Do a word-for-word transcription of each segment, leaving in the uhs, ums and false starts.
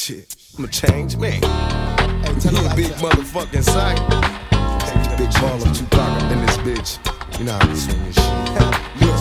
Shit, I'm a changed man. Hey, tell me a big motherfucking sight. Big baller Tupac up in this bitch. You know how we swing this shit.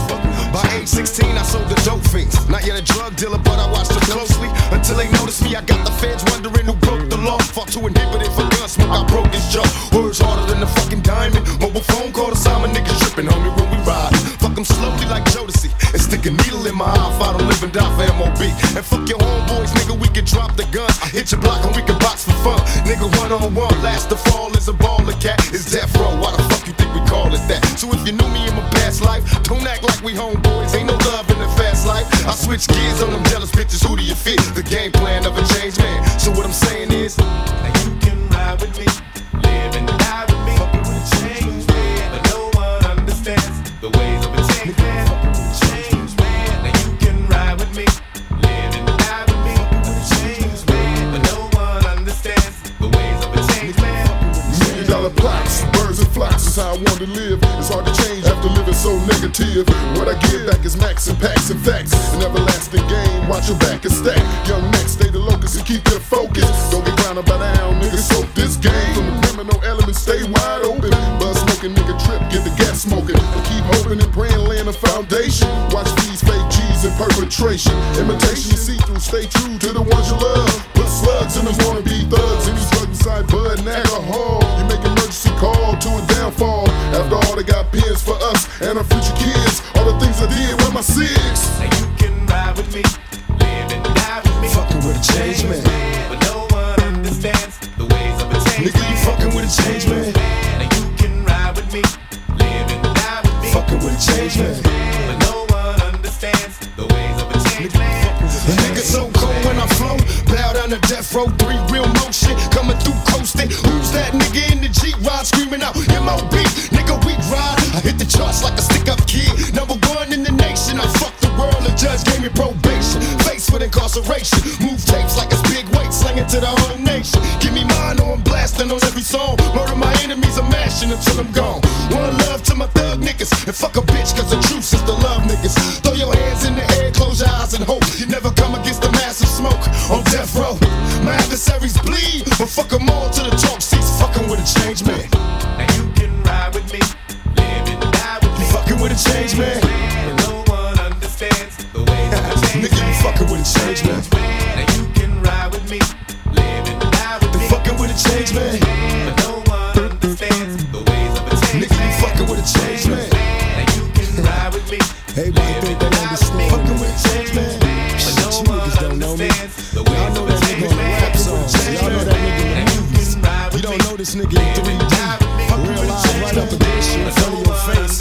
By age sixteen, I sold the dope fiends. Not yet a drug dealer, but I watched them closely until they noticed me. I got the feds wondering who broke the law. Fought to inhibit it for gun smoke. I broke his jaw. Words harder than a fucking diamond. Mobile phone call to Simon, niggas tripping, homie, when we ride. Fuck them slowly like Jodeci and stick a needle in my eye if I don't live and die for M O B. And fuck your homeboys, nigga, we can drop the gun. I hit your block and we can box for fun. Nigga, one on one, last to fall is a baller cat. It's death row. Why the fuck you think we call it that? So if you knew me in my past life, don't act like we homeboys. Ain't no love in the fast life. I switch gears on them jealous bitches. Who do you fit? The game plan of a changed man. So what I'm saying is, now you can ride with me, live and die with me. Fucking with a changed man, but no one understands the ways of a changed man. Changed man, now you can ride with me, live and die with me. A changed man, but no one understands the ways of a changed man. Million dollar plots, birds and flocks is how I want to live. It's hard to change after living so negative. What I give back is max and packs and facts. An everlasting game, watch your back and stack. Young Max, stay the locus and keep your focus. Don't get grounded by down, nigga, soak this game. From the criminal elements, stay wide open. Buzz smoking, nigga, trip, get the gas smoking. And keep hoping and praying, laying a foundation. Watch these fake G's in perpetration. Imitation, see-through, stay true to the ones you love. Put slugs in them wannabe thugs. And these drugs inside bud and alcohol. You make emergency call to a downfall. After all, they got pins for us and our future kids. All the things I did with my six. Now you can ride with me, live and die with me. fucking with a changed man. But no one understands the ways of a changed Nigga, man. you fucking with a changed man. Now you can ride with me, live and die with me. Fucking with a changed man. But no one understands the ways of a changed man. The nigga so cold when I flow, bow down to death row, three real motion, coming through coasting. Who's that nigga in the Jeep ride screaming out M O B? Nigga, we ride. I hit the charts like a stick-up kid, number one in the nation. I fucked the world, the judge gave me probation, faced with incarceration. Move tapes like it's big weight, sling it to the whole nation. Give me mine or I'm blasting on every song. Murder my enemies, I'm mashing until I'm gone. One love to my thug niggas, and fuck a bitch, cause the truth is the love niggas. Throw your hands in the air, close your eyes and hope you never come against the massive smoke on death row. My adversaries bleed, but fuck them all to the talk seats. Fucking with a changed man. Now you can ride with me, live and die with me. Fucking with a changed man. But no one understands the ways of a changed Nigga, man. you fucking with a changed man. Now you can ride with me, live and die with me. Fucking with a changed man. But no one understands the ways of a changed Nigga, man. you fucking with a changed man. Now you can ride with me. Everybody think they understand. Fucking with a changed man. But no You niggas one don't know me. understands the Y'all ways know of a that nigga changed on the man. rap songs. Y'all know that nigga in the movies. You don't know this nigga in three D. Real live right up against you in front of your face.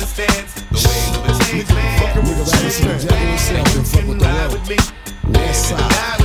The ways of a changed man. Nigga, right, this nigga Jack himself and fuck with the world. West side.